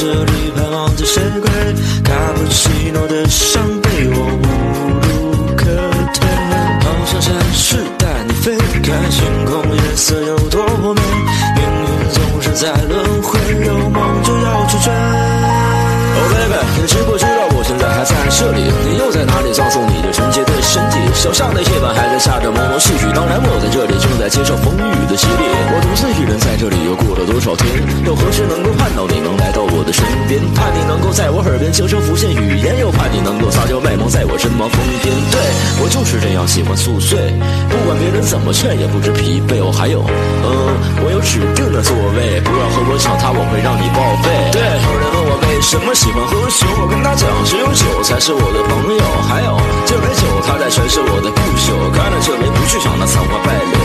这里盼望着谁归？卡布奇诺的伤被我无路可退，好像闪翅带你飞，看星空夜色有多美，命运总是在轮回，有梦就要去追。Oh baby， 你知不知道我现在还在这里？你又在哪里葬送你的纯洁的身体？小巷的夜晚还在下着朦胧细雨，当然我在这里正在接受风雨的洗礼。我独自一人在这里又过了多少天？又何时能够盼到你能来到我的身边？盼你能够在我耳边轻声浮现语言，又盼你能够撒娇卖萌在我身旁疯癫。对，我就是这样喜欢宿醉，不管别人怎么劝也不知疲惫。我还有，我有指定的座位，不要和我抢它，我会让你报废。对，有人问我为什么喜欢喝酒，我跟他讲，只有酒才是我的朋友。还有这杯酒，它在诠释我的不朽。看了这杯，不去抢那残花败柳。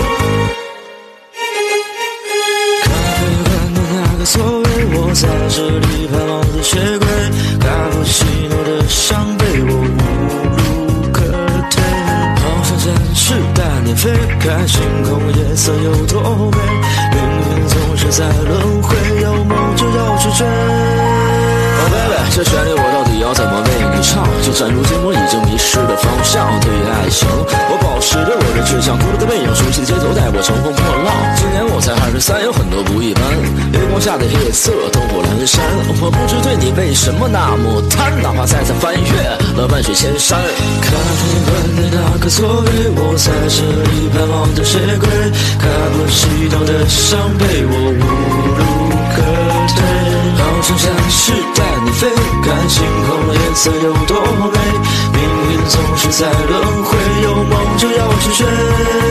咖啡馆的那个座位，我在这里盼望着谁归？卡布奇诺的伤被我无路可退，好像展翅带你飞，看星空夜色有多美，命运总是在轮回，有梦就要去追。Oh baby， 这旋律我到底要怎么为你唱？就算如今我已经迷失了方向，对于爱情，我保持着我的志向，孤独的背影，熟悉的节奏带我乘风破浪。今年我才23，有很多不一般。月光下的夜色，灯火阑珊，我不知对你为什么那么贪，哪怕再次翻越了万水千山。咖啡馆的那个座位，我在这里盼望着谁归？卡布奇诺的伤被我无路可退，好像闪翅带你飞，看星空夜色有多美，命运总是在轮回，有梦就要去追。